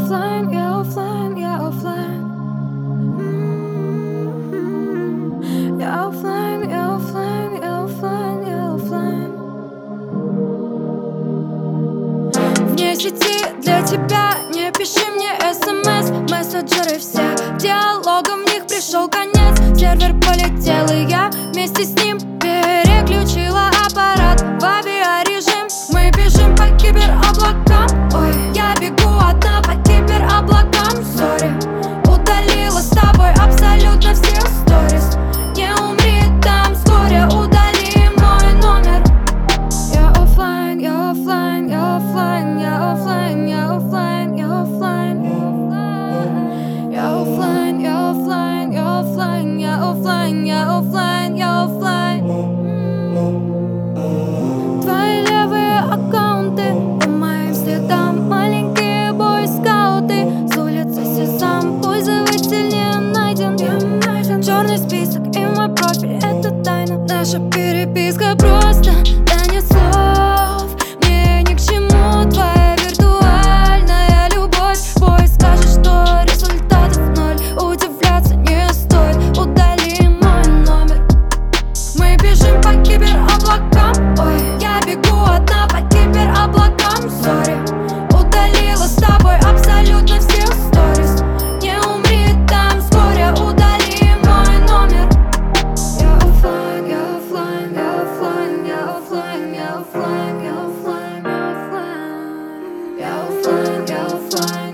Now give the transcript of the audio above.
оффлайн, я оффлайн, я оффлайн. Я оффлайн, я оффлайн, я оффлайн, я оффлайн. Вне сети для тебя не пиши мне смс. Мессенджеры все диалогом, в них пришел конец. Сервер полетел, и я вместе с ним переключила аппарат в авиарежим. Мы бежим по кибероблакам. Ой, я бегу одна по кибероблакам. Сори, удалила с тобой абсолютно все сторис. Не умри там вскоре, удали мой номер. Я оффлайн, я оффлайн, я оффлайн, я оффлайн, я оффлайн, я оффлайн. Я оффлайн, я оффлайн, я оффлайн, я оффлайн, я оффлайн, я оффлайн. Твои левые аккаунты по моим следам, маленькие бойскауты. С улицы Сезам, пользователь не найден. Черный список и мой профиль — это тайна. Наша переписка просто танец слов. Мне ни к чему твоя виртуальная любовь. Бой скажет, что результатов ноль. Удивляться не стоит, удали мой номер. Мы бежим по кибероблакам. Ой, я бегу одна по кибероблакам. Сори, удалила с тобой абсолютно все сторис. Не умри там вскоре, удали мой номер. Я оффлайн, я оффлайн, я оффлайн, я оффлайн, я оффлайн, я оффлайн, я оффлайн, я оффлайн, я оффлайн.